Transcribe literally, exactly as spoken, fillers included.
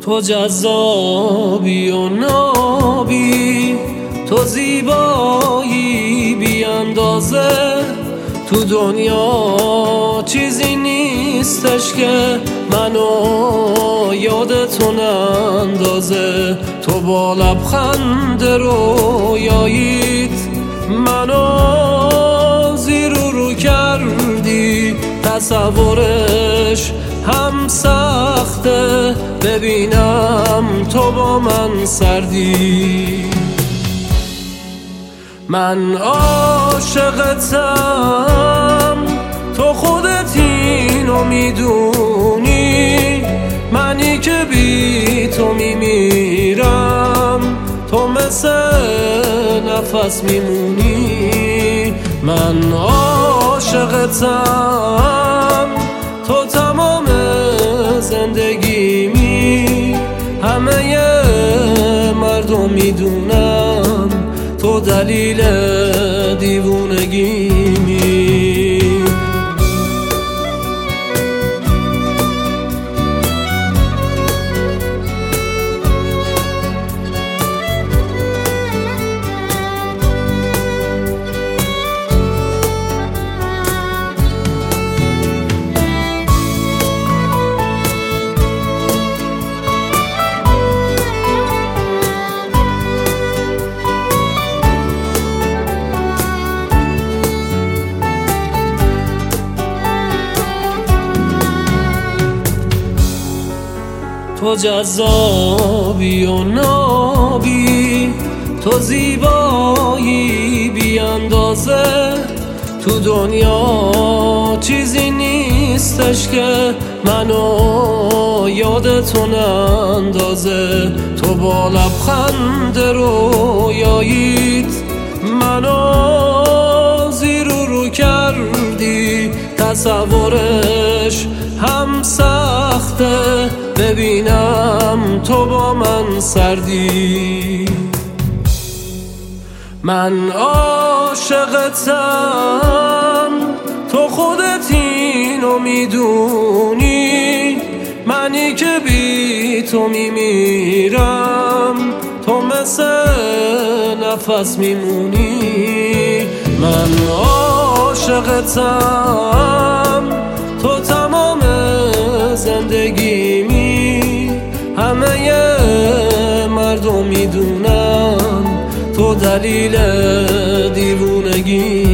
تو جذابی و نابی، تو زیبایی بی اندازه. تو دنیا چیزی نیستش که منو یادتون اندازه. تو با لبخند رویاییت منو زیر و رو کردی. تصورش هم سخته ببینم تو با من سردی. من عاشقتم، تو خودت اینو میدونی. منی که بی تو میمیرم، تو مثل نفس میمونی. من عاشقتم، تو تمام زندگیمی. همه مردم میدونم تو دلیل دیوونگیمی. تو جذابی و نابی، تو زیبایی بی اندازه. تو دنیا چیزی نیستش که منو یادتون اندازه. تو با لبخند رویاییت منو زیر و رو کردی. تصورش هم سخته ببینم تو با من سردی. من عاشقتم، تو خودت اینو میدونی. منی که بی تو میمیرم، تو مثل نفس میمونی. من عاشقتم، تو تمام زندگیمی. همه مردم میدونم تو دلیل دیوونگی.